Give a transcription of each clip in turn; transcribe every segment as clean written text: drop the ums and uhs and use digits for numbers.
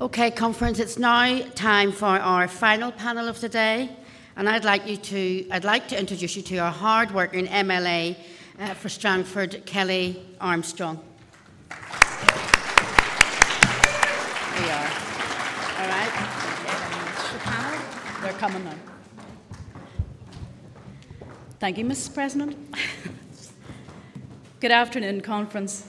Okay, conference, it's now time for our final panel of the day, and I'd like to introduce you to our hard-working MLA for Strangford, Kelly Armstrong. There we are. All right. The panel, they're coming now. Thank you, Mrs. President. Good afternoon, conference.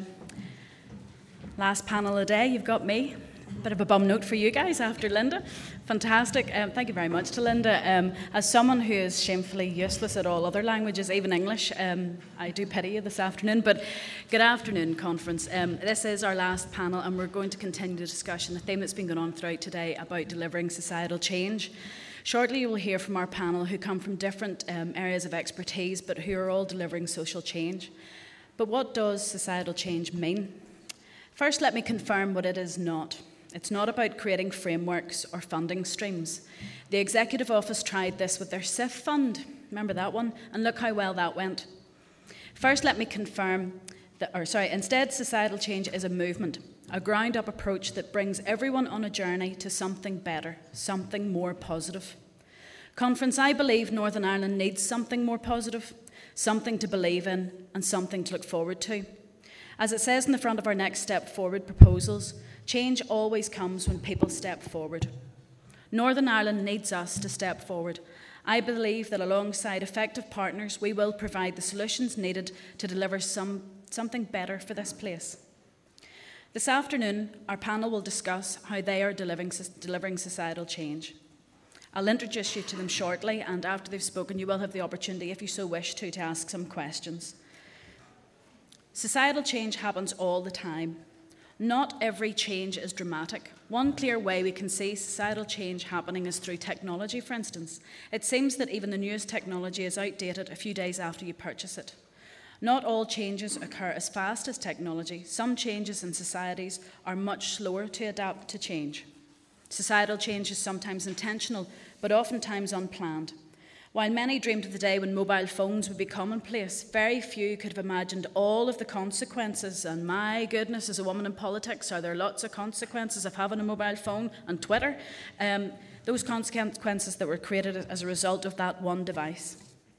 Last panel of the day, you've got me. Bit of a bum note for you guys after Linda. Fantastic. Thank you very much to Linda. As someone who is shamefully useless at all other languages, even English, I do pity you this afternoon. But good afternoon, conference. This is our last panel, and we're going to continue the discussion, the theme that's been going on throughout today about delivering societal change. Shortly, you will hear from our panel who come from different areas of expertise, but who are all delivering social change. But what does societal change mean? First, let me confirm what it is not. It's not about creating frameworks or funding streams. The Executive Office tried this with their SIF fund. Remember that one? And look how well that went. First, let me confirm instead, societal change is a movement, a ground-up approach that brings everyone on a journey to something better, something more positive. Conference, I believe Northern Ireland needs something more positive, something to believe in, and something to look forward to. As it says in the front of our Next Step Forward proposals, change always comes when people step forward. Northern Ireland needs us to step forward. I believe that alongside effective partners, we will provide the solutions needed to deliver something better for this place. This afternoon, our panel will discuss how they are delivering societal change. I'll introduce you to them shortly, and after they've spoken, you will have the opportunity, if you so wish to ask some questions. Societal change happens all the time. Not every change is dramatic. One clear way we can see societal change happening is through technology, for instance. It seems that even the newest technology is outdated a few days after you purchase it. Not all changes occur as fast as technology. Some changes in societies are much slower to adapt to change. Societal change is sometimes intentional, but oftentimes unplanned. While many dreamed of the day when mobile phones would be commonplace, very few could have imagined all of the consequences. And my goodness, as a woman in politics, are there lots of consequences of having a mobile phone and Twitter? Those consequences that were created as a result of that one device.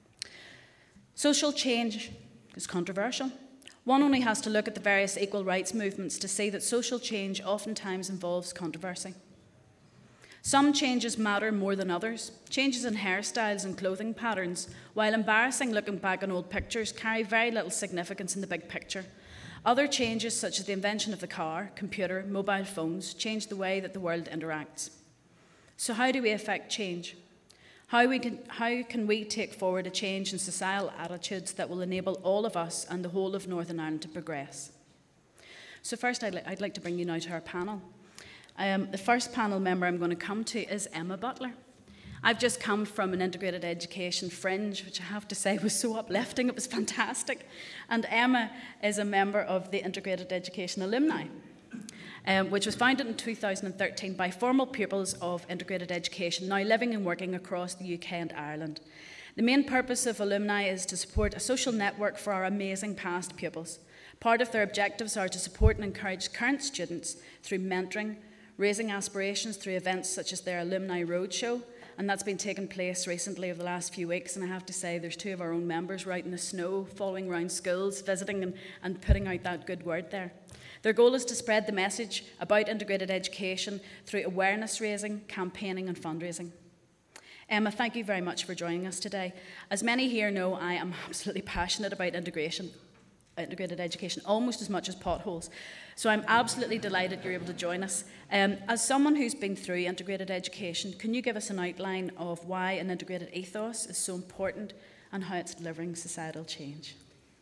Social change is controversial. One only has to look at the various equal rights movements to see that social change oftentimes involves controversy. Some changes matter more than others. Changes in hairstyles and clothing patterns, while embarrassing looking back on old pictures, carry very little significance in the big picture. Other changes, such as the invention of the car, computer, mobile phones, change the way that the world interacts. So how do we affect change? How can we take forward a change in societal attitudes that will enable all of us and the whole of Northern Ireland to progress? So first, I'd like to bring you now to our panel. The first panel member I'm going to come to is Emma Butler. I've just come from an integrated education fringe, which I have to say was so uplifting. It was fantastic. And Emma is a member of the Integrated Education Alumni, which was founded in 2013 by former pupils of integrated education, now living and working across the UK and Ireland. The main purpose of Alumni is to support a social network for our amazing past pupils. Part of their objectives are to support and encourage current students through mentoring, raising aspirations through events such as their Alumni Roadshow, and that's been taking place recently over the last few weeks, and I have to say there's two of our own members right in the snow, following around schools, visiting and putting out that good word there. Their goal is to spread the message about integrated education through awareness raising, campaigning and fundraising. Emma, thank you very much for joining us today. As many here know, I am absolutely passionate about integrated education, almost as much as potholes. So I'm absolutely delighted you're able to join us. As someone who's been through integrated education, can you give us an outline of why an integrated ethos is so important and how it's delivering societal change?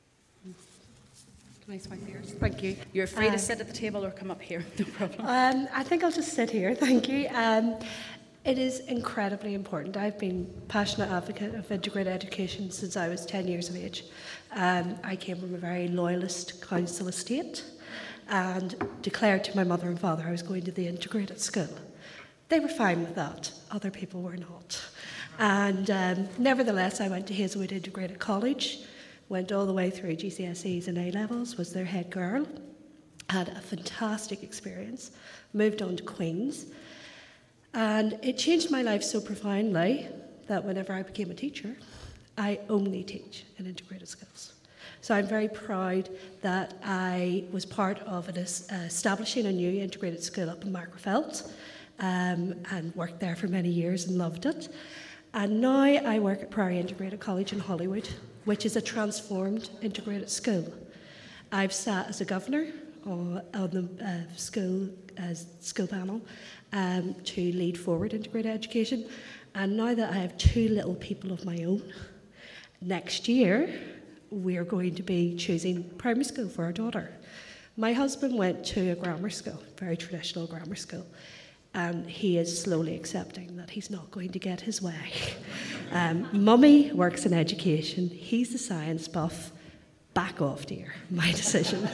Can I swipe yours? Thank you. You're free to sit at the table or come up here, no problem. I think I'll just sit here, thank you. It is incredibly important. I've been a passionate advocate of integrated education since I was 10 years of age. I came from a very loyalist council estate and declared to my mother and father I was going to the integrated school. They were fine with that. Other people were not. And nevertheless, I went to Hazelwood Integrated College, went all the way through GCSEs and A-levels, was their head girl, had a fantastic experience, moved on to Queen's, and it changed my life so profoundly that whenever I became a teacher, I only teach in integrated skills. So I'm very proud that I was part of establishing a new integrated school up in Magherafelt, and worked there for many years and loved it. And now I work at Prairie Integrated College in Hollywood, which is a transformed integrated school. I've sat as a governor on the school panel to lead forward integrated education. And now that I have two little people of my own, next year we're going to be choosing primary school for our daughter. My husband went to a grammar school, very traditional grammar school, and he is slowly accepting that he's not going to get his way. Mummy works in education, he's a science buff. Back off, dear, my decision.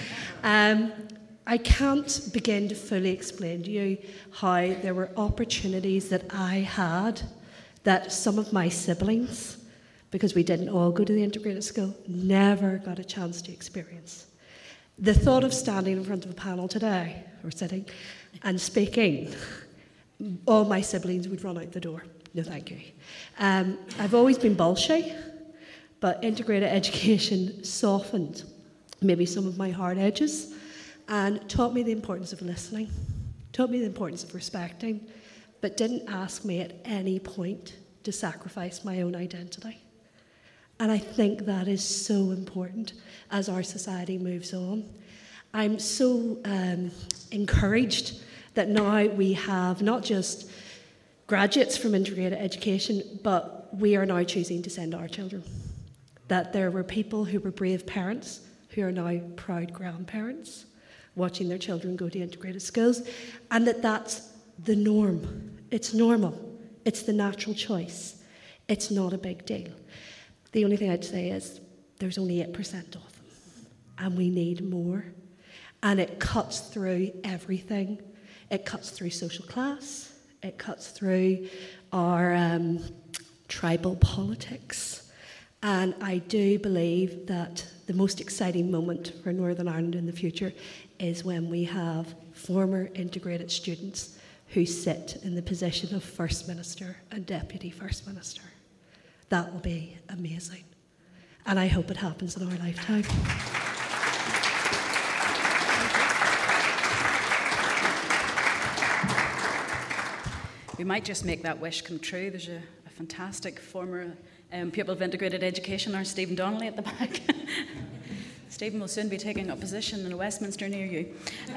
I can't begin to fully explain to you how there were opportunities that I had that some of my siblings, because we didn't all go to the integrated school, never got a chance to experience. The thought of standing in front of a panel today, or sitting, and speaking, all my siblings would run out the door. No, thank you. I've always been bolshy, but integrated education softened maybe some of my hard edges and taught me the importance of listening, taught me the importance of respecting, but didn't ask me at any point to sacrifice my own identity. And I think that is so important as our society moves on. I'm so encouraged that now we have not just graduates from integrated education, but we are now choosing to send our children. That there were people who were brave parents who are now proud grandparents watching their children go to integrated schools, and that's the norm. It's normal. It's the natural choice. It's not a big deal. The only thing I'd say is there's only 8% of them, and we need more. And it cuts through everything. It cuts through social class. It cuts through our tribal politics. And I do believe that the most exciting moment for Northern Ireland in the future is when we have former integrated students who sit in the position of First Minister and Deputy First Minister. That will be amazing. And I hope it happens in our lifetime. We might just make that wish come true. There's a fantastic former pupil of integrated education, our Stephen Donnelly at the back. Stephen will soon be taking up position in a Westminster near you.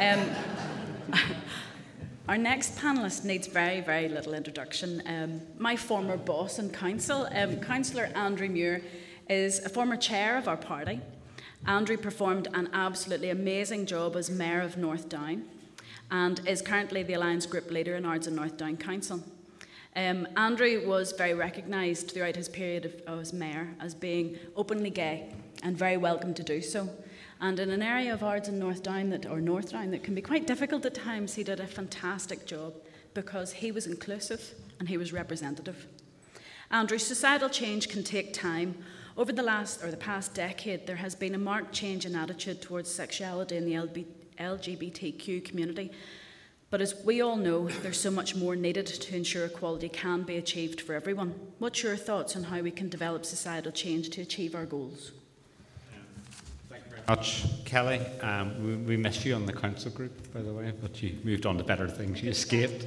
Our next panellist needs very, very little introduction. My former boss in council, Councillor Andrew Muir, is a former chair of our party. Andrew performed an absolutely amazing job as Mayor of North Down and is currently the Alliance Group Leader in Ards and North Down Council. Andrew was very recognised throughout his period as Mayor as being openly gay and very welcome to do so. And in an area of Ards and North Down that can be quite difficult at times, he did a fantastic job because he was inclusive and he was representative. Andrew, societal change can take time. Over the past decade, there has been a marked change in attitude towards sexuality in the LGBTQ community. But as we all know, there's so much more needed to ensure equality can be achieved for everyone. What's your thoughts on how we can develop societal change to achieve our goals? Thank you very much, Kelly. We missed you on the council group, by the way, but you moved on to better things. You escaped.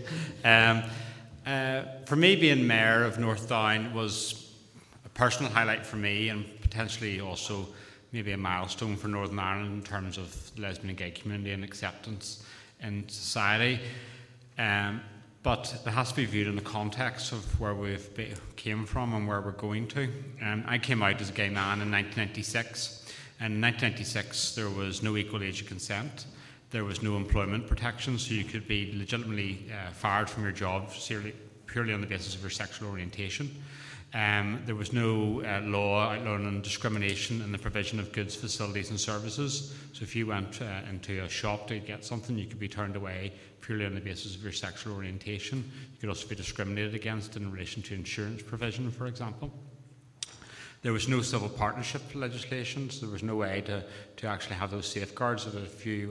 For me, being Mayor of North Down was a personal highlight for me and potentially also maybe a milestone for Northern Ireland in terms of the lesbian and gay community and acceptance in society, but it has to be viewed in the context of where we've came from and where we're going to. I came out as a gay man in 1996, and in 1996 there was no equal age of consent, there was no employment protection, so you could be legitimately fired from your job purely on the basis of your sexual orientation. There was no law outlawing discrimination in the provision of goods, facilities and services. So if you went into a shop to get something, you could be turned away purely on the basis of your sexual orientation. You could also be discriminated against in relation to insurance provision, for example. There was no civil partnership legislation, so there was no way to actually have those safeguards that if you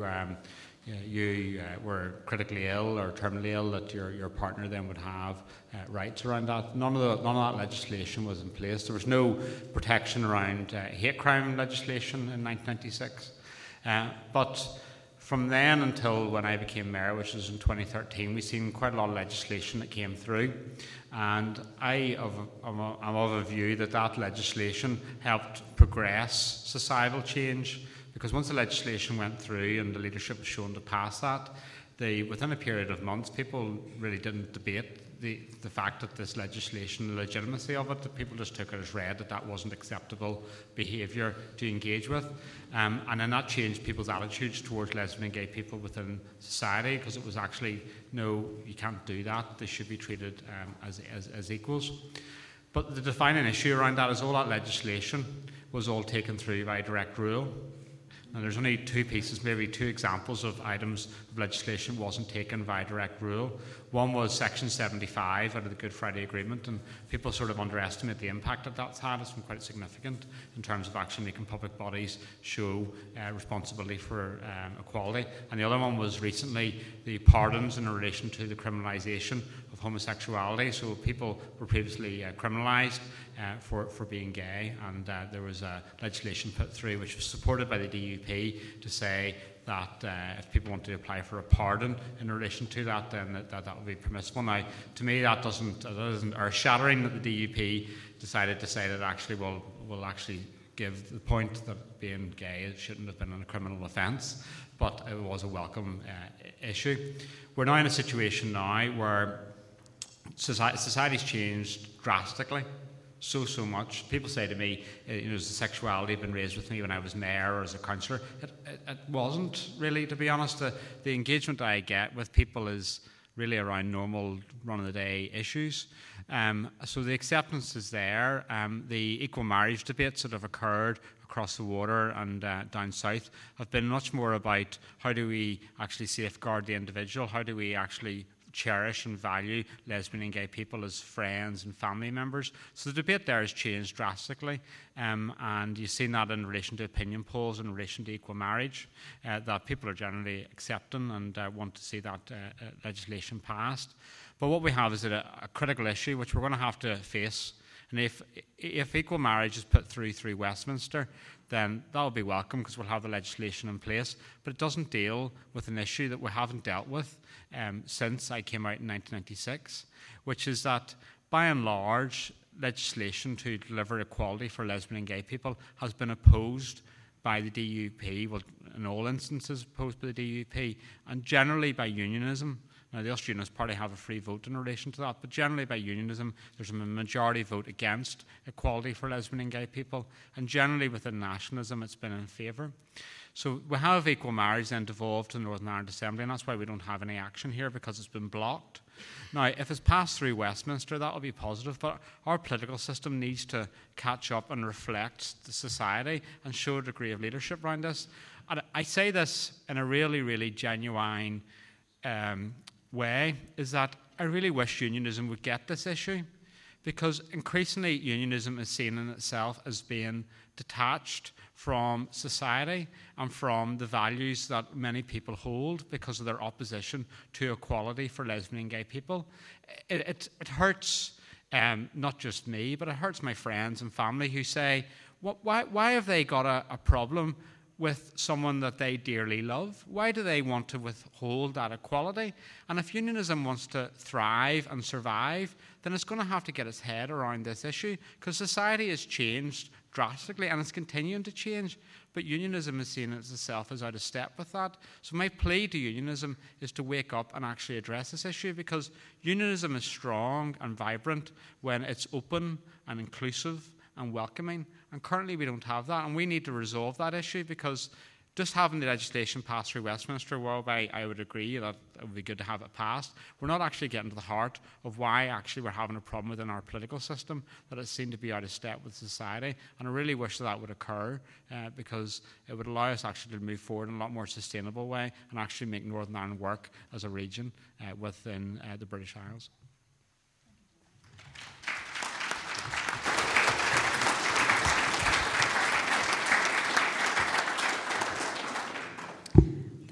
were critically ill or terminally ill, that your partner then would have rights around that. None of that legislation was in place. There was no protection around hate crime legislation in 1996. But from then until when I became mayor, which was in 2013, we've seen quite a lot of legislation that came through. And I'm of a view that legislation helped progress societal change, because once the legislation went through and the leadership was shown to pass that, within a period of months, people really didn't debate the fact that this legislation, the legitimacy of it, that people just took it as read, that wasn't acceptable behaviour to engage with. And then that changed people's attitudes towards lesbian and gay people within society, because it was actually, no, you can't do that, they should be treated as equals. But the defining issue around that is all that legislation was all taken through by direct rule. Now, there's only two pieces, maybe two examples of items of legislation wasn't taken via direct rule. One was Section 75 out of the Good Friday Agreement, and people sort of underestimate the impact that that's had. It's been quite significant in terms of actually making public bodies show responsibility for equality. And the other one was recently the pardons in relation to the criminalisation of homosexuality. So people were previously criminalised for being gay, and there was legislation put through which was supported by the DUP to say that if people want to apply for a pardon in relation to that, then that would be permissible. Now, to me, that isn't earth-shattering that the DUP decided to say that actually will actually give the point that being gay shouldn't have been a criminal offence, but it was a welcome issue. We're now in a situation now where society's changed drastically. So much. People say to me, has the sexuality been raised with me when I was mayor or as a councillor? It wasn't really, to be honest. The engagement I get with people is really around normal run-of-the-day issues. So the acceptance is there. The equal marriage debates that have occurred across the water and down south have been much more about how do we actually safeguard the individual, how do we actually cherish and value lesbian and gay people as friends and family members. So the debate there has changed drastically, and you've seen that in relation to opinion polls in relation to equal marriage, that people are generally accepting and want to see that legislation passed. But what we have is a critical issue which we're going to have to face. And if equal marriage is put through Westminster, then that will be welcome because we'll have the legislation in place. But it doesn't deal with an issue that we haven't dealt with since I came out in 1996, which is that, by and large, legislation to deliver equality for lesbian and gay people has been opposed by the DUP, well, in all instances opposed by the DUP, and generally by unionism. Now, the Ulster Unionist Party have a free vote in relation to that, but generally by unionism, there's a majority vote against equality for lesbian and gay people, and generally within nationalism, it's been in favour. So we have equal marriage then devolved to the Northern Ireland Assembly, and that's why we don't have any action here, because it's been blocked. Now, if it's passed through Westminster, that will be positive, but our political system needs to catch up and reflect the society and show a degree of leadership around this. And I say this in a really, really genuine way, is that I really wish unionism would get this issue, because increasingly unionism is seen in itself as being detached from society and from the values that many people hold because of their opposition to equality for lesbian and gay people. It hurts not just me, but it hurts my friends and family who say, why have they got a problem with someone that they dearly love? Why do they want to withhold that equality? And if unionism wants to thrive and survive, then it's going to have to get its head around this issue, because society has changed drastically and it's continuing to change, but unionism is seen as itself as out of step with that. So my plea to unionism is to wake up and actually address this issue, because unionism is strong and vibrant when it's open and inclusive and welcoming, and currently we don't have that, and we need to resolve that issue, because just having the legislation passed through Westminster, whereby I would agree that it would be good to have it passed, we're not actually getting to the heart of why actually we're having a problem within our political system, that it seemed to be out of step with society. And I really wish that would occur, because it would allow us actually to move forward in a lot more sustainable way and actually make Northern Ireland work as a region within the British Isles.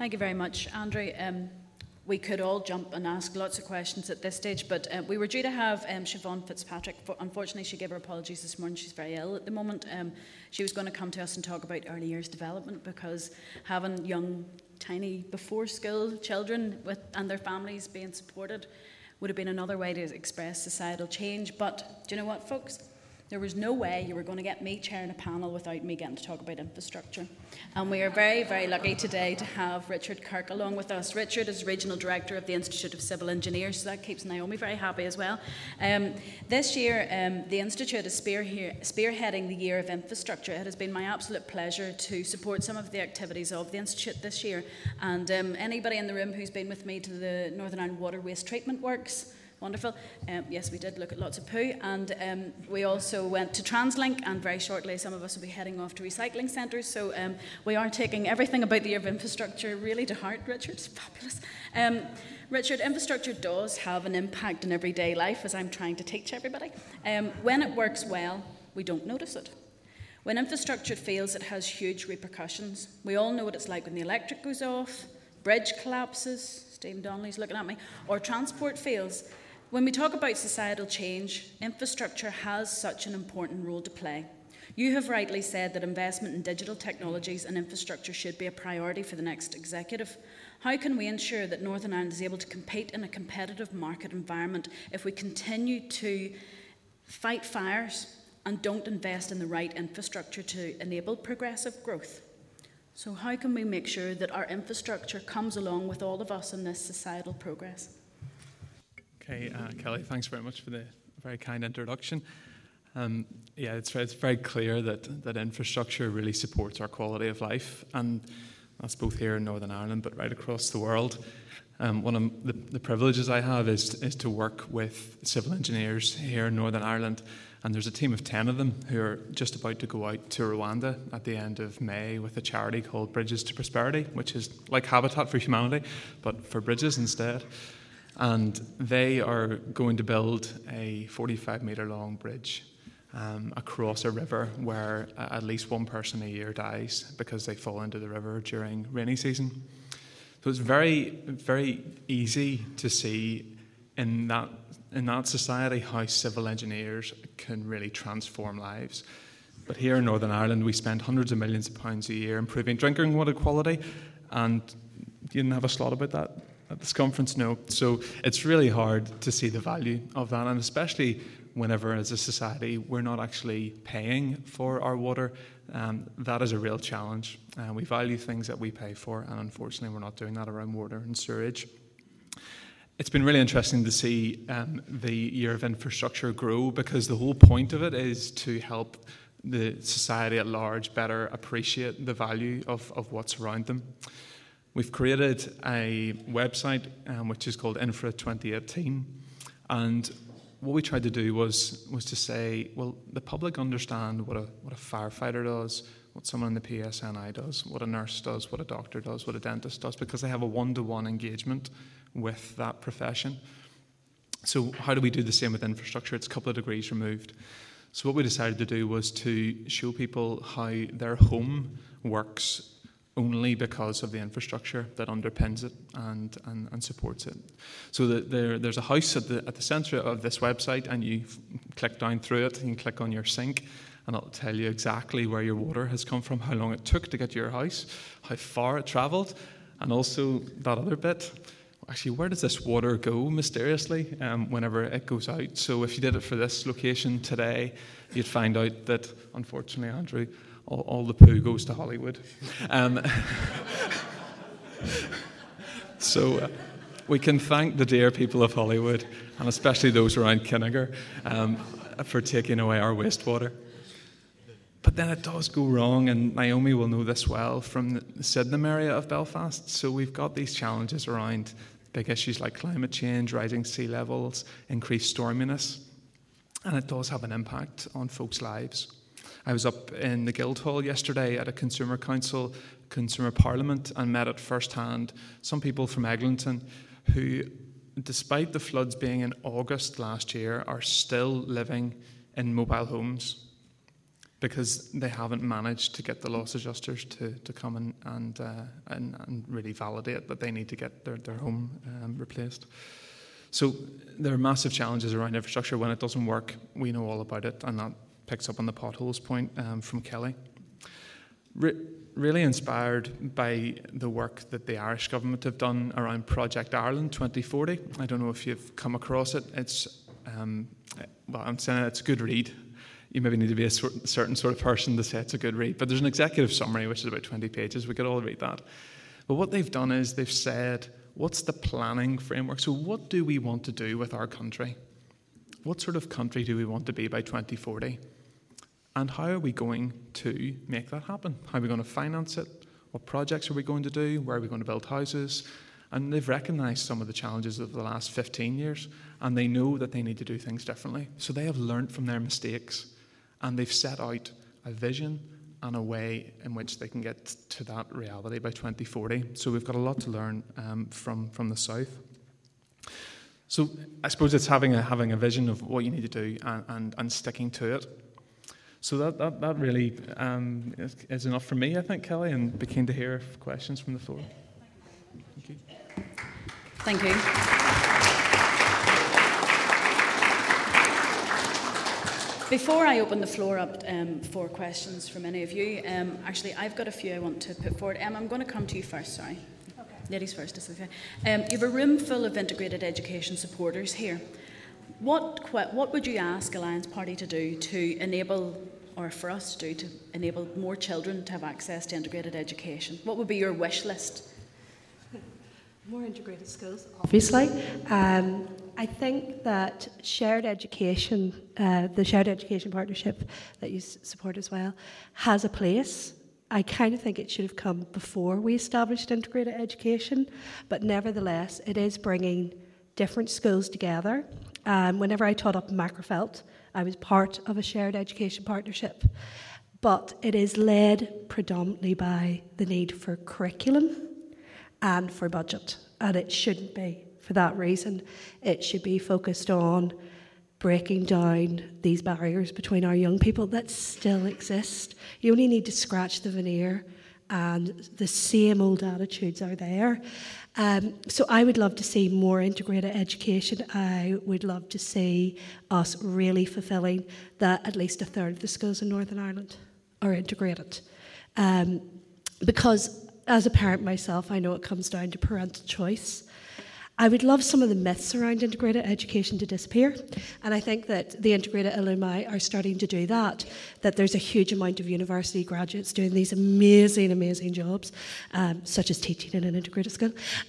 Thank you very much, Andrew. We could all jump and ask lots of questions at this stage, but we were due to have Siobhan Fitzpatrick. Unfortunately, she gave her apologies this morning. She's very ill at the moment. She was going to come to us and talk about early years development, because having young, tiny, before-school children and their families being supported would have been another way to express societal change. But do you know what, folks? There was no way you were going to get me chairing a panel without me getting to talk about infrastructure. And we are very, very lucky today to have Richard Kirk along with us. Richard is Regional Director of the Institute of Civil Engineers, so that keeps Naomi very happy as well. This year, the Institute is spearheading the Year of Infrastructure. It has been my absolute pleasure to support some of the activities of the Institute this year. And anybody in the room who's been with me to the Northern Ireland Water Waste Treatment Works, wonderful. Yes, we did look at lots of poo, and we also went to TransLink, and very shortly some of us will be heading off to recycling centres. So we are taking everything about the Year of Infrastructure really to heart, Richard. It's fabulous. Richard, infrastructure does have an impact in everyday life, as I'm trying to teach everybody. When it works well, we don't notice it. When infrastructure fails, it has huge repercussions. We all know what it's like when the electric goes off, bridge collapses, Stephen Donnelly's looking at me, or transport fails. When we talk about societal change, infrastructure has such an important role to play. You have rightly said that investment in digital technologies and infrastructure should be a priority for the next executive. How can we ensure that Northern Ireland is able to compete in a competitive market environment if we continue to fight fires and don't invest in the right infrastructure to enable progressive growth? So how can we make sure that our infrastructure comes along with all of us in this societal progress? Okay, Kelly, thanks very much for the very kind introduction. It's very clear that infrastructure really supports our quality of life, and that's both here in Northern Ireland but right across the world. One of the privileges I have is to work with civil engineers here in Northern Ireland, and there's a team of 10 of them who are just about to go out to Rwanda at the end of May with a charity called Bridges to Prosperity, which is like Habitat for Humanity, but for bridges instead. And they are going to build a 45-metre long bridge across a river where at least one person a year dies because they fall into the river during rainy season. So it's very, very easy to see in that society how civil engineers can really transform lives. But here in Northern Ireland, we spend hundreds of millions of pounds a year improving drinking water quality, and you didn't have a slot about that at this conference? No. So it's really hard to see the value of that, and especially whenever as a society we're not actually paying for our water. That is a real challenge. We value things that we pay for, and unfortunately we're not doing that around water and sewerage. It's been really interesting to see the Year of Infrastructure grow, because the whole point of it is to help the society at large better appreciate the value of what's around them. We've created a website which is called Infra 2018, and what we tried to do was to say, well, the public understand what a firefighter does, what someone in the PSNI does, what a nurse does, what a doctor does, what a dentist does, because they have a one-to-one engagement with that profession. So how do we do the same with infrastructure? It's a couple of degrees removed. So what we decided to do was to show people how their home works only because of the infrastructure that underpins it and supports it. So there's a house at the centre of this website, and you click down through it, and you click on your sink, and it'll tell you exactly where your water has come from, how long it took to get to your house, how far it travelled, and also that other bit. Actually, where does this water go mysteriously whenever it goes out? So if you did it for this location today, you'd find out that, unfortunately, Andrew, all the poo goes to Hollywood. So we can thank the dear people of Hollywood, and especially those around Kinniger, for taking away our wastewater. But then it does go wrong, and Naomi will know this well from the Sydenham area of Belfast. So we've got these challenges around big issues like climate change, rising sea levels, increased storminess, and it does have an impact on folks' lives. I was up in the Guildhall yesterday at a Consumer Council, Consumer Parliament, and met at first hand some people from Eglinton who, despite the floods being in August last year, are still living in mobile homes because they haven't managed to get the loss adjusters to come and really validate that they need to get their home replaced. So there are massive challenges around infrastructure. When it doesn't work, we know all about it, and that picks up on the potholes point from Kelly. Really inspired by the work that the Irish government have done around Project Ireland 2040. I don't know if you've come across it. It's, well, I'm saying it's a good read. You maybe need to be a certain sort of person to say it's a good read. But there's an executive summary, which is about 20 pages. We could all read that. But what they've done is they've said, what's the planning framework? So what do we want to do with our country? What sort of country do we want to be by 2040? And how are we going to make that happen? How are we going to finance it? What projects are we going to do? Where are we going to build houses? And they've recognised some of the challenges of the last 15 years, and they know that they need to do things differently. So they have learnt from their mistakes, and they've set out a vision and a way in which they can get to that reality by 2040. So we've got a lot to learn from the South. So I suppose it's having a vision of what you need to do and sticking to it. So that really is enough for me, I think, Kelly, and be keen to hear questions from the floor. Thank you. Thank you. Before I open the floor up for questions from any of you, actually, I've got a few I want to put forward. I'm going to come to you first, sorry. Okay. Ladies first, is okay. You have a room full of integrated education supporters here. What would you ask Alliance Party to do to enable, or for us to do, to enable more children to have access to integrated education? What would be your wish list? More integrated schools, obviously. I think that shared education, the Shared Education Partnership that you support as well, has a place. I kind of think it should have come before we established integrated education, but nevertheless, it is bringing different schools together. Whenever I taught up in Macrofelt, I was part of a Shared Education Partnership, but it is led predominantly by the need for curriculum and for budget, and it shouldn't be. For that reason, it should be focused on breaking down these barriers between our young people that still exist. You only need to scratch the veneer and the same old attitudes are there. So I would love to see more integrated education. I would love to see us really fulfilling that at least a third of the schools in Northern Ireland are integrated. Because as a parent myself, I know it comes down to parental choice. I would love some of the myths around integrated education to disappear, and I think that the integrated alumni are starting to do that, that there's a huge amount of university graduates doing these amazing, amazing jobs, such as teaching in an integrated school,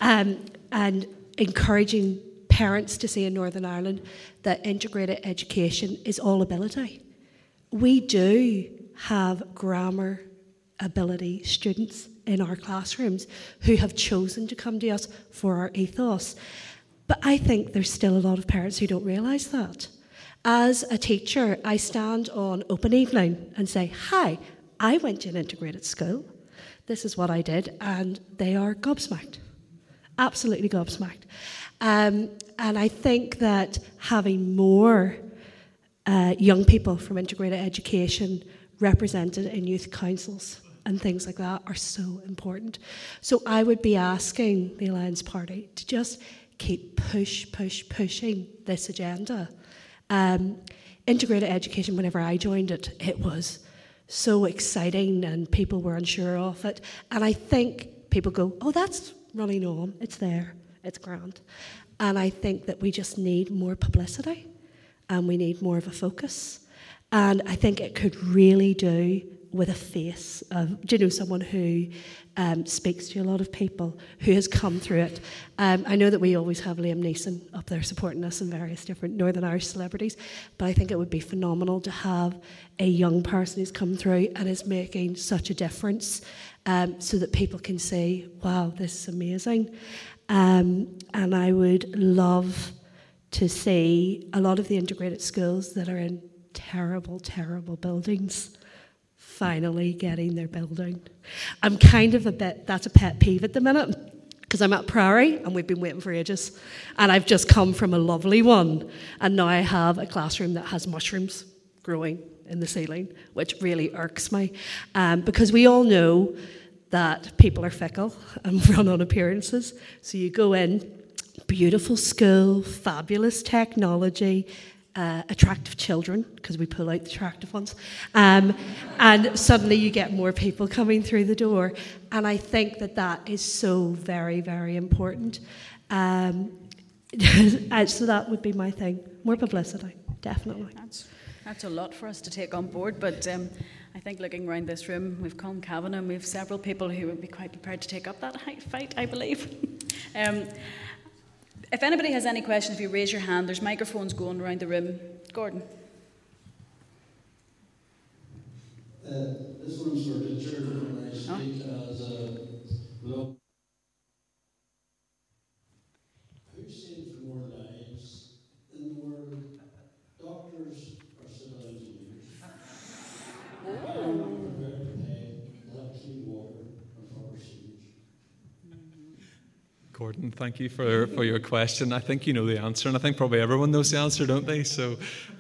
and encouraging parents to see in Northern Ireland that integrated education is all ability. We do have grammar ability students in our classrooms who have chosen to come to us for our ethos. But I think there's still a lot of parents who don't realise that. As a teacher, I stand on open evening and say, hi, I went to an integrated school. This is what I did, and they are gobsmacked. Absolutely gobsmacked. And I think that having more young people from integrated education represented in youth councils and things like that are so important. So I would be asking the Alliance Party to just keep pushing this agenda. Integrated education, whenever I joined it, it was so exciting and people were unsure of it. And I think people go, oh, that's running on, it's there, it's grand. And I think that we just need more publicity and we need more of a focus. And I think it could really do with a face of, someone who speaks to a lot of people, who has come through it. I know that we always have Liam Neeson up there supporting us and various different Northern Irish celebrities, but I think it would be phenomenal to have a young person who's come through and is making such a difference, so that people can say, wow, this is amazing. And I would love to see a lot of the integrated schools that are in terrible, terrible buildings finally getting their building. I'm kind of that's a pet peeve at the minute, because I'm at Priory and we've been waiting for ages, and I've just come from a lovely one, and now I have a classroom that has mushrooms growing in the ceiling, which really irks me, because we all know that people are fickle and run on appearances. So you go in, beautiful school, fabulous technology, attractive children, because we pull out the attractive ones, and suddenly you get more people coming through the door. And I think that is so very, very important. So that would be my thing. More publicity, definitely. That's a lot for us to take on board, but I think looking around this room, we've Colin Kavanagh and we have several people who would be quite prepared to take up that fight, I believe. If anybody has any questions, if you raise your hand, there's microphones going around the room. Gordon. This one's for Richard, and I speak as a local. Who saves more lives in the world? Doctors or civil engineers? I'm not prepared to pay not clean water or proper sewage. Gordon, thank you for your question. I think you know the answer, and I think probably everyone knows the answer, don't they? So,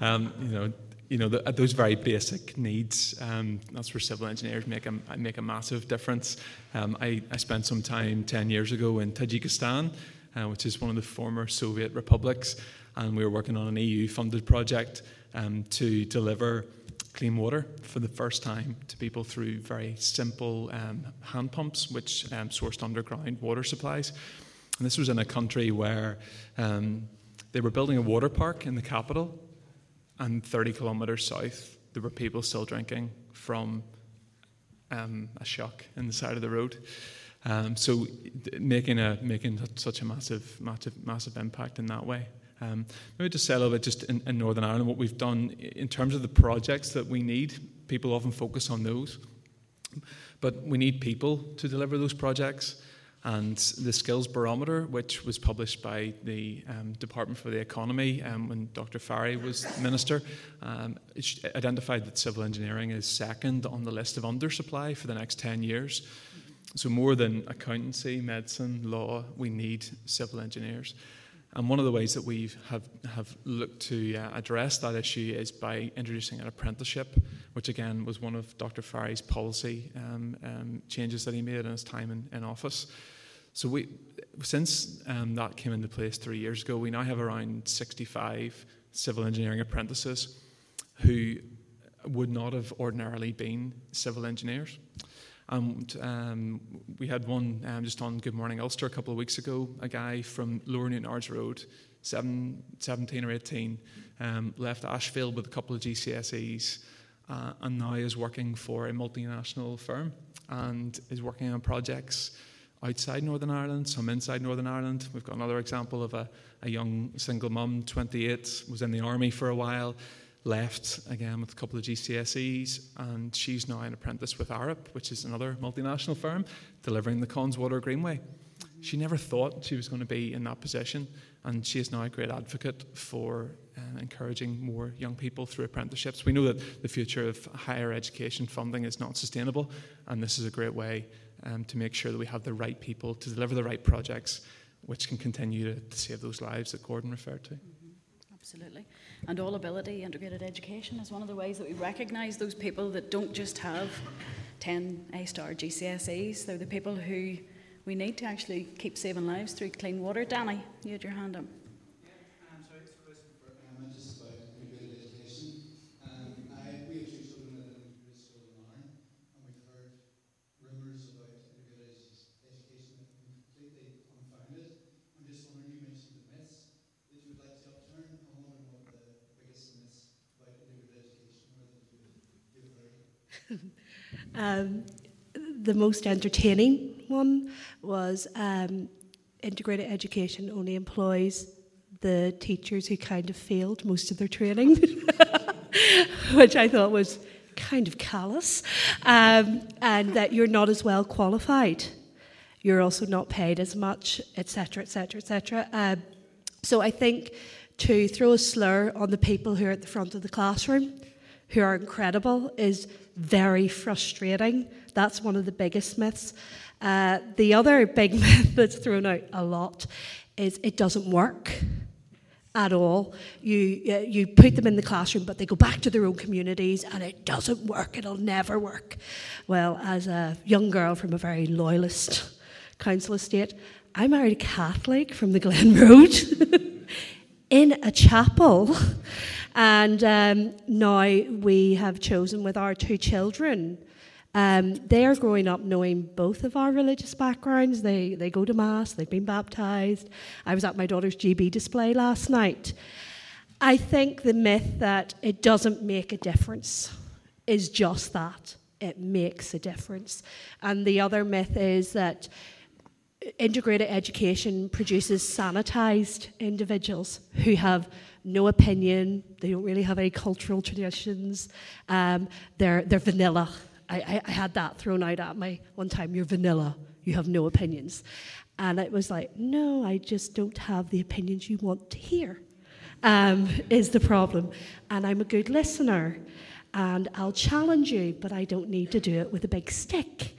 those very basic needs, that's where civil engineers make a massive difference. I spent some time 10 years ago in Tajikistan, which is one of the former Soviet republics, and we were working on an EU-funded project to deliver clean water for the first time to people through very simple hand pumps, which sourced underground water supplies. And this was in a country where they were building a water park in the capital, and 30 kilometres south, there were people still drinking from a shuck in the side of the road. So making such a massive impact in that way. Maybe just say a little bit just in Northern Ireland, what we've done in terms of the projects that we need. People often focus on those, but we need people to deliver those projects. And the Skills Barometer, which was published by the Department for the Economy when Dr. Farry was Minister, it identified that civil engineering is second on the list of undersupply for the next 10 years. So more than accountancy, medicine, law, we need civil engineers. And one of the ways that we have looked to address that issue is by introducing an apprenticeship, which again was one of Dr. Farry's policy changes that he made in his time in office. So since that came into place 3 years ago, we now have around 65 civil engineering apprentices who would not have ordinarily been civil engineers. And we had one just on Good Morning Ulster a couple of weeks ago, a guy from Lower Newtonards Road, 17 or 18, left Ashfield with a couple of GCSEs and now is working for a multinational firm and is working on projects outside Northern Ireland, some inside Northern Ireland. We've got another example of a young single mum, 28, was in the army for a while, left again with a couple of GCSEs, and she's now an apprentice with Arup, which is another multinational firm, delivering the Connswater Greenway. She never thought she was going to be in that position, and she is now a great advocate for encouraging more young people through apprenticeships. We know that the future of higher education funding is not sustainable, and this is a great way to make sure that we have the right people to deliver the right projects which can continue to save those lives that Gordon referred to. Mm-hmm. Absolutely. And all ability integrated education is one of the ways that we recognise those people that don't just have 10 A-star GCSEs. They're the people who we need to actually keep saving lives through clean water. Danny, you had your hand up. Sorry, it's a question for Emma, just about integrated education. We have two children at an integrated school in Ireland, and we've heard rumours about integrated education that have been completely unfounded. I'm just wondering, you mentioned the myths that you would like to upturn. I'm wondering what the biggest myths about integrated education are that you would heard. The most entertaining one was integrated education only employs the teachers who kind of failed most of their training, which I thought was kind of callous, and that you're not as well qualified. You're also not paid as much, etc., etc., etc. So I think to throw a slur on the people who are at the front of the classroom, who are incredible, is very frustrating. That's one of the biggest myths. The other big myth that's thrown out a lot is it doesn't work. at all. You put them in the classroom, but they go back to their own communities, and it doesn't work. It'll never work. Well, as a young girl from a very loyalist council estate, I married a Catholic from the Glen Road in a chapel. And now we have chosen with our 2 children. They are growing up knowing both of our religious backgrounds. They go to Mass, they've been baptised. I was at my daughter's GB display last night. I think the myth that it doesn't make a difference is just that. It makes a difference. And the other myth is that integrated education produces sanitised individuals who have no opinion, they don't really have any cultural traditions, they're vanilla. I had that thrown out at me one time. You're vanilla. You have no opinions. And it was like, no, I just don't have the opinions you want to hear, is the problem. And I'm a good listener. And I'll challenge you, but I don't need to do it with a big stick.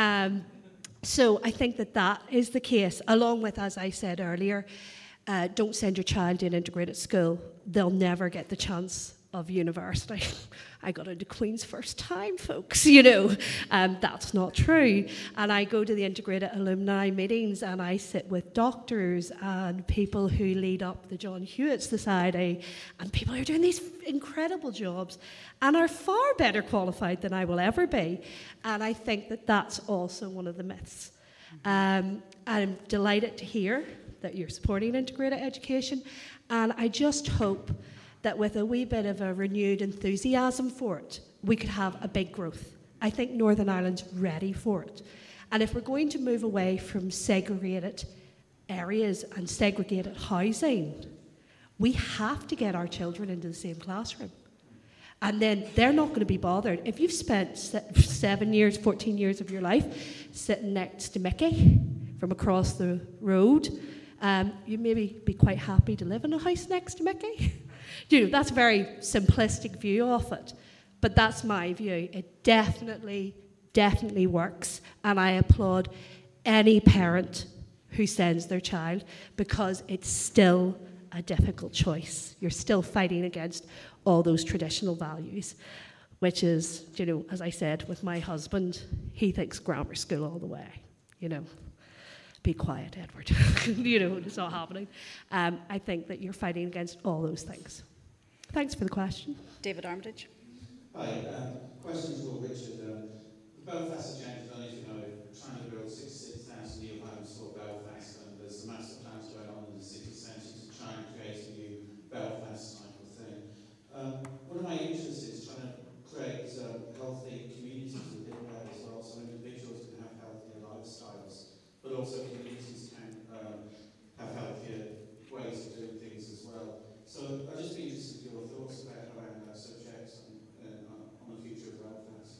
So I think that is the case, along with, as I said earlier, don't send your child to an integrated school. They'll never get the chance of university. I got into Queen's first time, folks, that's not true. And I go to the integrated alumni meetings and I sit with doctors and people who lead up the John Hewitt Society and people who are doing these incredible jobs and are far better qualified than I will ever be. And I think that that's also one of the myths. I'm delighted to hear that you're supporting integrated education, and I just hope that with a wee bit of a renewed enthusiasm for it, we could have a big growth. I think Northern Ireland's ready for it. And if we're going to move away from segregated areas and segregated housing, we have to get our children into the same classroom. And then they're not going to be bothered. If you've spent 7 years, 14 years of your life sitting next to Mickey from across the road, you maybe be quite happy to live in a house next to Mickey. That's a very simplistic view of it, but that's my view. It definitely works, and I applaud any parent who sends their child because it's still a difficult choice. You're still fighting against all those traditional values, which is, as I said, with my husband, he thinks grammar school all the way, Be quiet, Edward. It's not happening. I think that you're fighting against all those things. Thanks for the question. David Armitage. Hi, question for Richard. The Belfast agenda, I don't know if you know, trying to build 66,000 new homes for Belfast, and there's a massive plans going on in the city centre to try and create a new Belfast type of thing. One of my interests is trying to create healthy communities within that as well, so individuals can have healthier lifestyles, but also communities can have healthier ways of doing things as well. So I'd just be interested in your thoughts around that subject on the future of Belfast.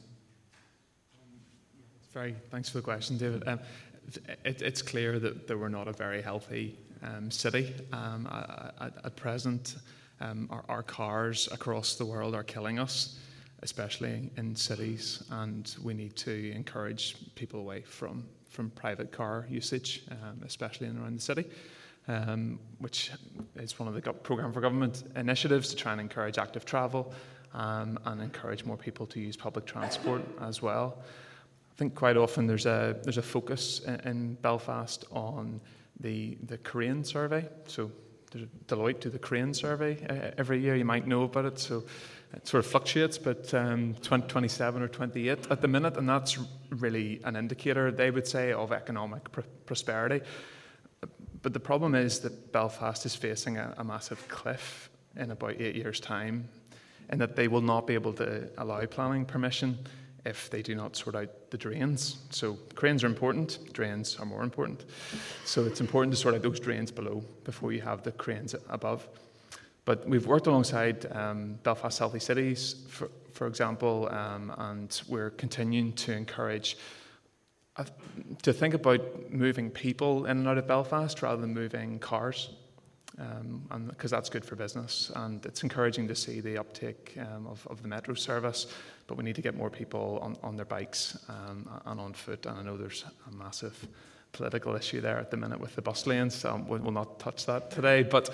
Thanks for the question, David. It's clear that we're not a very healthy city. At present, our cars across the world are killing us, especially in cities, and we need to encourage people away from private car usage, especially in and around the city. Which is one of the Programme for Government initiatives to try and encourage active travel and encourage more people to use public transport as well. I think quite often there's a focus in Belfast on the Korean survey. So Deloitte do the Korean survey every year. You might know about it. So it sort of fluctuates, but 27 or 28 at the minute, and that's really an indicator, they would say, of economic prosperity. But the problem is that Belfast is facing a massive cliff in about 8 years' time, and that they will not be able to allow planning permission if they do not sort out the drains. So cranes are important, drains are more important. So it's important to sort out those drains below before you have the cranes above. But we've worked alongside Belfast Healthy Cities, for example, and we're continuing to encourage to think about moving people in and out of Belfast rather than moving cars, and because that's good for business, and it's encouraging to see the uptake of the metro service, but we need to get more people on their bikes and on foot, and I know there's a massive political issue there at the minute with the bus lanes, so we'll not touch that today, but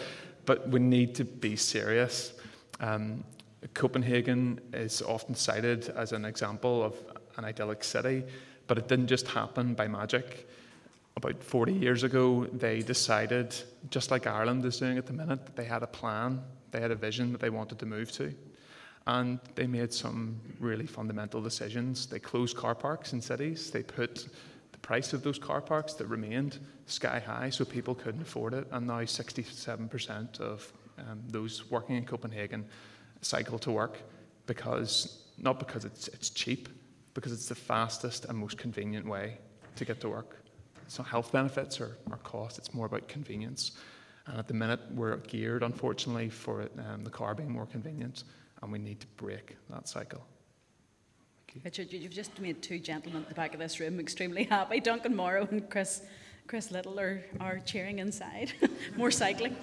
But we need to be serious. Copenhagen is often cited as an example of an idyllic city, but it didn't just happen by magic. About 40 years ago, they decided, just like Ireland is doing at the minute, that they had a plan, they had a vision that they wanted to move to. And they made some really fundamental decisions. They closed car parks in cities. They put the price of those car parks that remained sky high so people couldn't afford it. And now 67% of those working in Copenhagen cycle to work not because it's cheap, because it's the fastest and most convenient way to get to work. It's not health benefits or cost, it's more about convenience. And at the minute, we're geared, unfortunately, for the car being more convenient, and we need to break that cycle. Richard, you've just made two gentlemen at the back of this room extremely happy. Duncan Morrow and Chris Little are cheering inside. More cycling.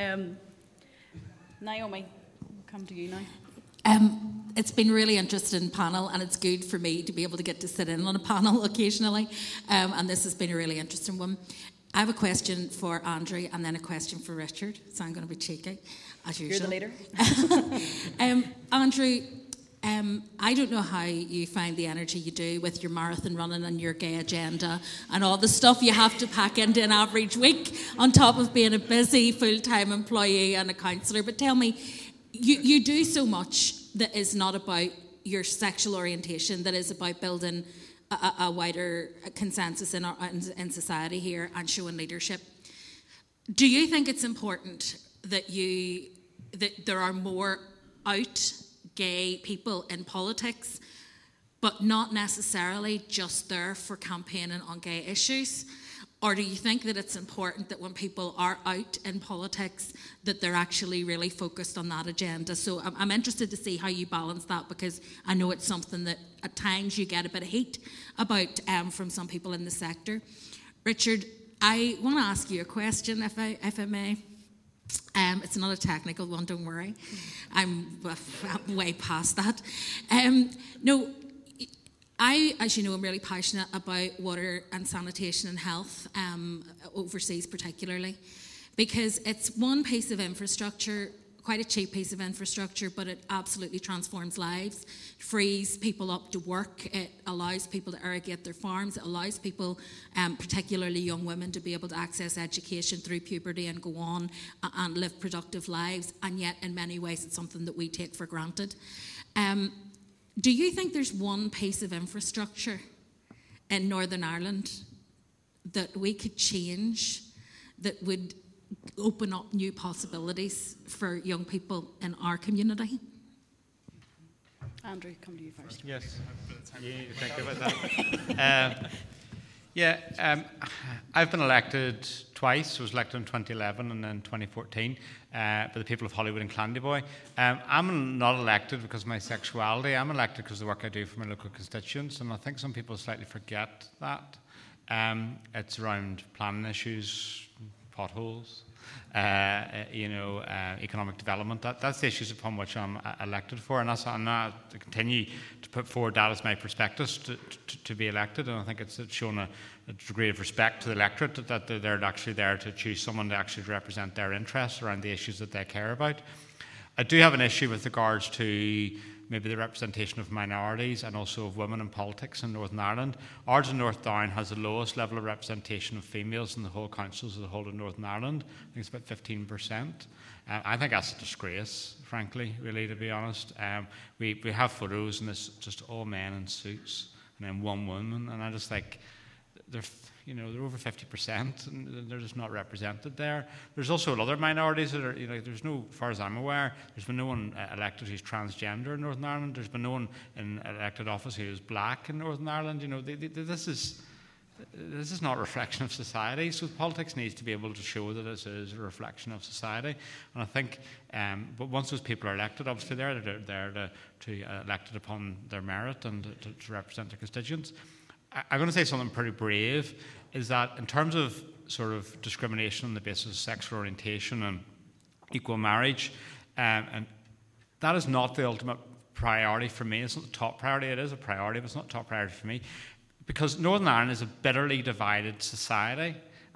Naomi, we'll come to you now. It's been a really interesting panel, and it's good for me to be able to get to sit in on a panel occasionally, and this has been a really interesting one. I have a question for Andrew and then a question for Richard, so I'm going to be cheeky, as usual. You're the leader. Andrew, I don't know how you find the energy you do with your marathon running and your gay agenda and all the stuff you have to pack into an average week on top of being a busy full-time employee and a counsellor. But tell me, you do so much that is not about your sexual orientation, that is about building a wider consensus in society here and showing leadership. Do you think it's important that there are more out gay people in politics, but not necessarily just there for campaigning on gay issues? Or do you think that it's important that when people are out in politics that they're actually really focused on that agenda? So I'm interested to see how you balance that, because I know it's something that at times you get a bit of heat about from some people in the sector. Richard, I want to ask you a question, if I may. It's not a technical one, don't worry. I'm way past that. No. I, as you know, am really passionate about water and sanitation and health, overseas particularly, because it's one piece of infrastructure, quite a cheap piece of infrastructure, but it absolutely transforms lives, frees people up to work, it allows people to irrigate their farms, it allows people, particularly young women, to be able to access education through puberty and go on and live productive lives, and yet in many ways it's something that we take for granted. Do you think there's one piece of infrastructure in Northern Ireland that we could change that would open up new possibilities for young people in our community? Andrew, come to you first. Yes. You think about that. I've been elected twice. I was elected in 2011 and then 2014 by the people of Holywood and Clandeboy. I'm not elected because of my sexuality. I'm elected because of the work I do for my local constituents, and I think some people slightly forget that. It's around planning issues, potholes, economic development. That's the issues upon which I'm elected for, and I continue to put forward that as my prospectus to be elected. And I think it's shown a degree of respect to the electorate that they're actually there to choose someone to actually represent their interests around the issues that they care about. I do have an issue with regards to maybe the representation of minorities and also of women in politics in Northern Ireland. Ours in North Down has the lowest level of representation of females in the whole councils of the whole of Northern Ireland. I think it's about 15%. I think that's a disgrace, frankly, really, to be honest. We have photos and it's just all men in suits and then one woman, and I just think they're over 50% and they're just not represented there. There's also other minorities that are, there's no, as far as I'm aware, there's been no one elected who's transgender in Northern Ireland. There's been no one in elected office who is black in Northern Ireland. This is not a reflection of society. So politics needs to be able to show that this is a reflection of society. And I think, but once those people are elected, obviously they're elected upon their merit and to represent their constituents. I'm going to say something pretty brave, is that in terms of sort of discrimination on the basis of sexual orientation and equal marriage, and that is not the ultimate priority for me. It's not the top priority. It is a priority, but it's not top priority for me, because Northern Ireland is a bitterly divided society,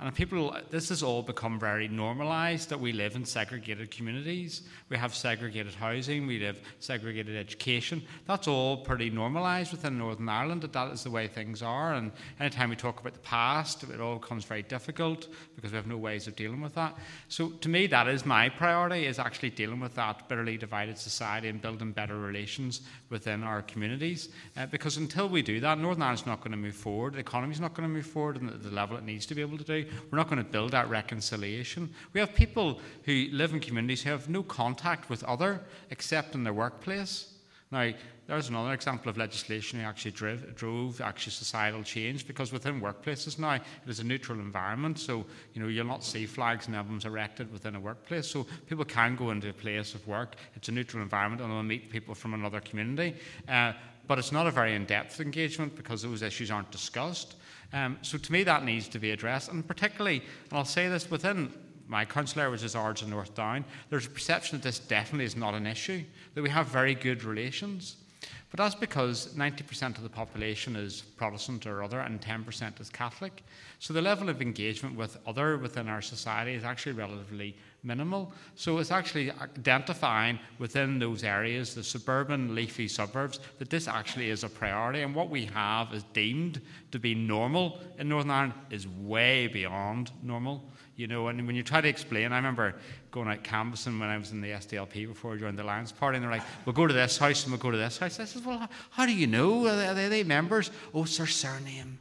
And this has all become very normalised, that we live in segregated communities. We have segregated housing, we have segregated education. That's all pretty normalised within Northern Ireland, that is the way things are. And anytime we talk about the past, it all becomes very difficult because we have no ways of dealing with that. So to me, that is my priority, is actually dealing with that bitterly divided society and building better relations within our communities. Because until we do that, Northern Ireland's not going to move forward, the economy's not going to move forward at the level it needs to be able to do. We're not going to build that reconciliation. We have people who live in communities who have no contact with other except in their workplace. Now, there's another example of legislation who actually drove societal change, because within workplaces now, it is a neutral environment. So, you'll not see flags and emblems erected within a workplace. So people can go into a place of work. It's a neutral environment, and they'll meet people from another community. But it's not a very in-depth engagement because those issues aren't discussed. So to me, that needs to be addressed. And particularly, and I'll say this, within my council area, which is Ards and North Down, there's a perception that this definitely is not an issue, that we have very good relations. But that's because 90% of the population is Protestant or other, and 10% is Catholic. So the level of engagement with other within our society is actually relatively minimal. So it's actually identifying within those areas, the suburban leafy suburbs, that this actually is a priority. And what we have is deemed to be normal in Northern Ireland is way beyond normal. And when you try to explain, I remember going out canvassing when I was in the SDLP before I joined the Alliance Party, and they're like, we'll go to this house and we'll go to this house. I said, well, how do you know? Are they members? Oh, it's their surname.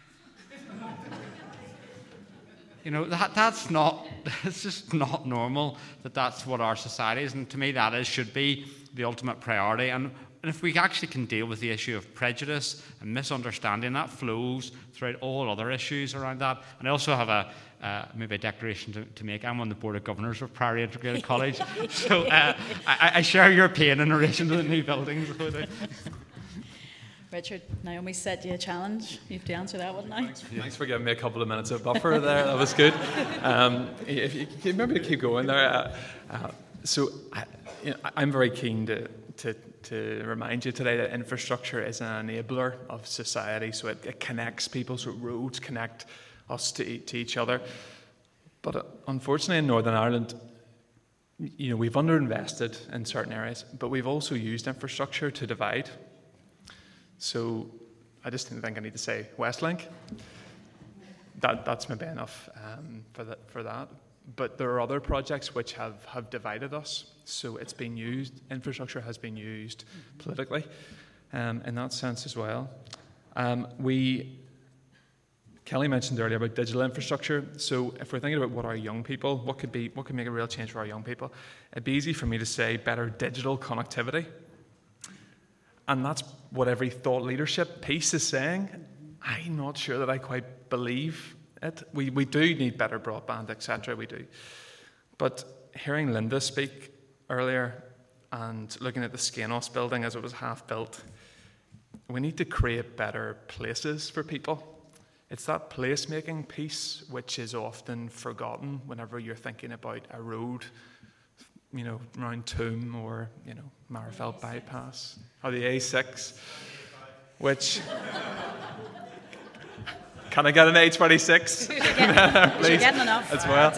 That's not, it's just not normal that's what our society is. And to me, should be the ultimate priority. And if we actually can deal with the issue of prejudice and misunderstanding, that flows throughout all other issues around that. And I also have maybe a declaration to make. I'm on the Board of Governors of Priory Integrated College, so I share your pain in relation to the new buildings. Richard, Naomi set you a challenge. You have to answer that one now. Thanks for giving me a couple of minutes of buffer there. That was good. If you remember to keep going there. I'm very keen to remind you today that infrastructure is an enabler of society. So it connects people. So roads connect us to each other. But unfortunately in Northern Ireland, we've underinvested in certain areas, but we've also used infrastructure to divide. So I just didn't think I need to say Westlink. That's maybe enough for that. But there are other projects which have divided us. So it's been used, infrastructure has been used politically in that sense as well. Kelly mentioned earlier about digital infrastructure. So if we're thinking about what could make a real change for our young people, it'd be easy for me to say better digital connectivity. And that's what every thought leadership piece is saying. I'm not sure that I quite believe it. We do need better broadband, etc. We do. But hearing Linda speak earlier and looking at the Skenos building as it was half built, we need to create better places for people. It's that placemaking piece which is often forgotten whenever you're thinking about a road, around Toome or, Marfell Bypass, or the A6, which... Can I get an A26? Please? You're getting enough. As well.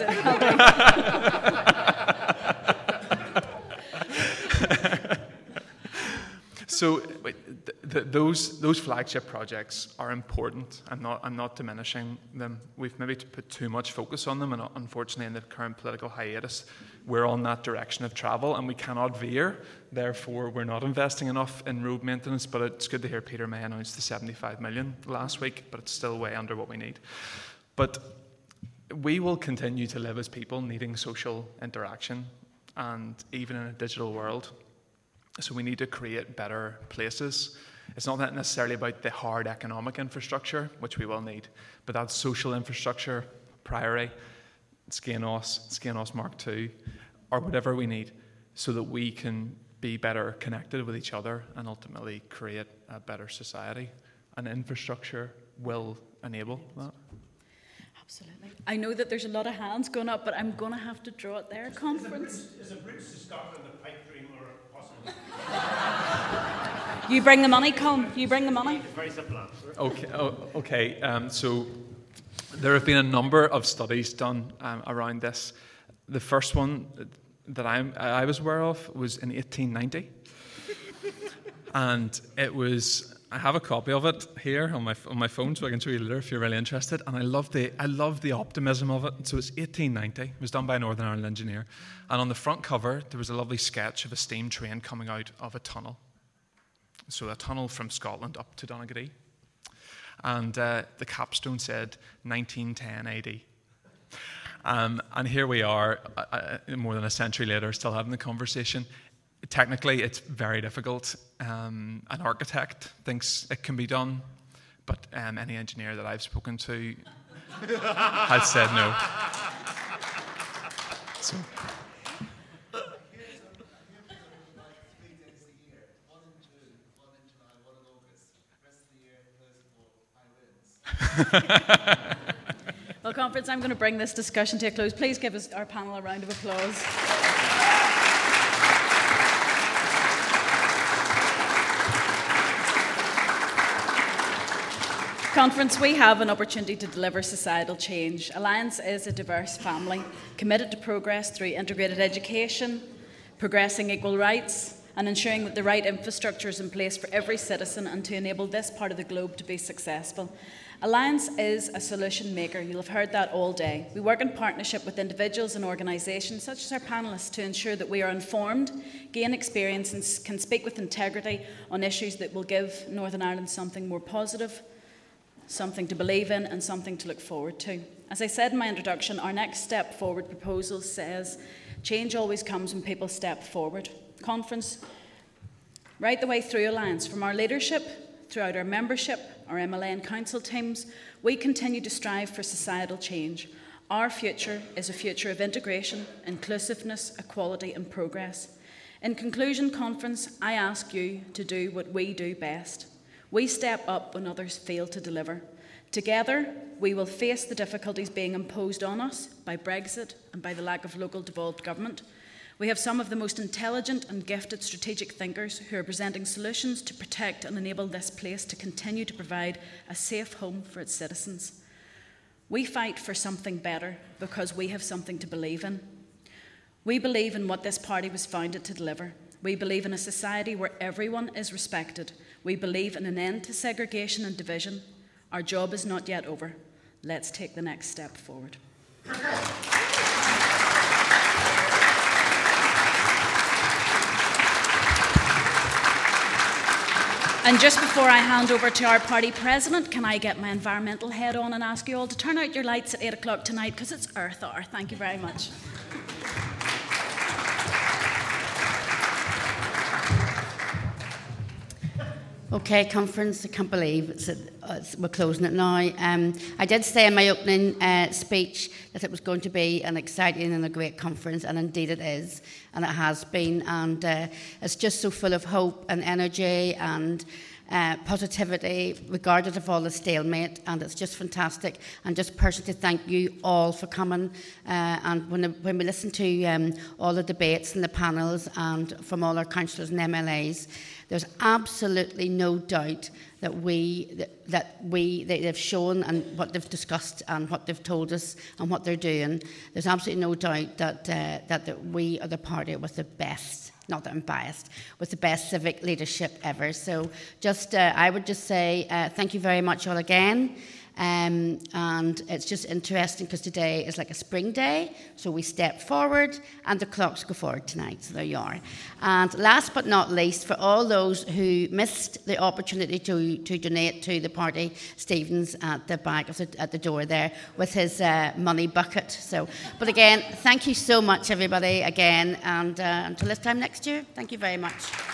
So those flagship projects are important. I'm not diminishing them. We've maybe put too much focus on them, and unfortunately in the current political hiatus, we're on that direction of travel and we cannot veer. Therefore, we're not investing enough in road maintenance, but it's good to hear Peter May announced the 75 million last week, but it's still way under what we need. But we will continue to live as people needing social interaction, and even in a digital world. So we need to create better places. It's not that necessarily about the hard economic infrastructure, which we will need, but that social infrastructure, Priory, Skenos Mark II, or whatever we need, so that we can be better connected with each other and ultimately create a better society. And infrastructure will enable that. Absolutely. I know that there's a lot of hands going up, but I'm going to have to draw it there. Conference. Is a bridge to Scotland a pipe dream or a possible? You bring the money, Colm. You bring the money. Very simple answer. Okay. So There have been a number of studies done around this. The first one that I was aware of was in 1890. And it was, I have a copy of it here on my phone, so I can show you later if you're really interested. And I love the optimism of it. So it's 1890. It was done by a Northern Ireland engineer. And on the front cover, there was a lovely sketch of a steam train coming out of a tunnel. So a tunnel from Scotland up to Donaghadee. And the capstone said 1910 AD. And here we are, more than a century later, still having the conversation. Technically, it's very difficult. An architect thinks it can be done, but any engineer that I've spoken to has said no. So. Well, conference, I'm going to bring this discussion to a close. Please give our panel a round of applause. Conference, we have an opportunity to deliver societal change. Alliance is a diverse family committed to progress through integrated education, progressing equal rights, and ensuring that the right infrastructure is in place for every citizen and to enable this part of the globe to be successful. Alliance is a solution maker. You'll have heard that all day. We work in partnership with individuals and organisations, such as our panellists, to ensure that we are informed, gain experience, and can speak with integrity on issues that will give Northern Ireland something more positive, something to believe in, and something to look forward to. As I said in my introduction, our next step forward proposal says change always comes when people step forward. Conference, right the way through Alliance, from our leadership, throughout our membership, our MLA and council teams, we continue to strive for societal change. Our future is a future of integration, inclusiveness, equality and progress. In conclusion, conference, I ask you to do what we do best. We step up when others fail to deliver. Together, we will face the difficulties being imposed on us by Brexit and by the lack of local devolved government. We have some of the most intelligent and gifted strategic thinkers who are presenting solutions to protect and enable this place to continue to provide a safe home for its citizens. We fight for something better because we have something to believe in. We believe in what this party was founded to deliver. We believe in a society where everyone is respected. We believe in an end to segregation and division. Our job is not yet over. Let's take the next step forward. And just before I hand over to our party president, can I get my environmental head on and ask you all to turn out your lights at 8 o'clock tonight because it's Earth Hour. Thank you very much. Okay, conference, I can't believe we're closing it now. I did say in my opening speech that it was going to be an exciting and a great conference, and indeed it is, and it has been, and it's just so full of hope and energy and positivity, regardless of all the stalemate, and it's just fantastic. And just personally thank you all for coming. And when we listen to all the debates and the panels, and from all our councillors and MLAs, there's absolutely no doubt that they've shown and what they've discussed and what they've told us and what they're doing. There's absolutely no doubt that we are the party with the best. Not that I'm biased, with the best civic leadership ever. So I would just say thank you very much all again. And it's just interesting because today is like a spring day, so we step forward and the clocks go forward tonight, so there you are. And last but not least, for all those who missed the opportunity to donate to the party, Stephen's at the back of at the door there with his money bucket. But again, thank you so much everybody again, and until this time next year, thank you very much.